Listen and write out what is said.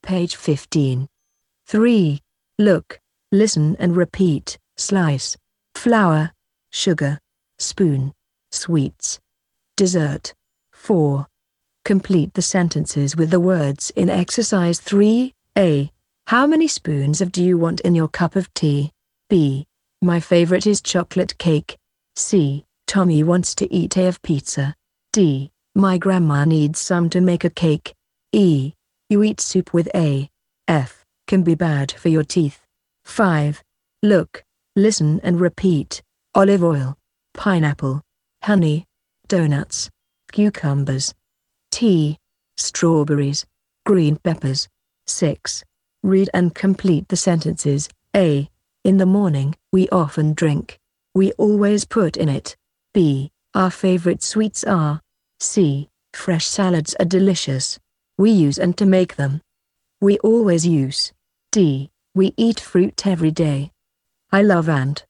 page 15. 3. Look, listen and repeat. Slice. Flour. Sugar. Spoon. Sweets. Dessert. 4. Complete the sentences with the words in exercise 3. A. How many spoons of do you want in your cup of tea? B. My favorite is chocolate cake. C. Tommy wants to eat a of pizza. D. My grandma needs some to make a cake. E. You eat soup with A. F. Can be bad for your teeth. 5. Look, listen and repeat. Olive oil. Pineapple. Honey. Donuts. Cucumbers. Tea. Strawberries. Green peppers. 6. Read and complete the sentences. A. In the morning, we often drink. We always put in it. B. Our favorite sweets are. C. Fresh salads are delicious. We use and to make them. We always use. D. We eat fruit every day. I love and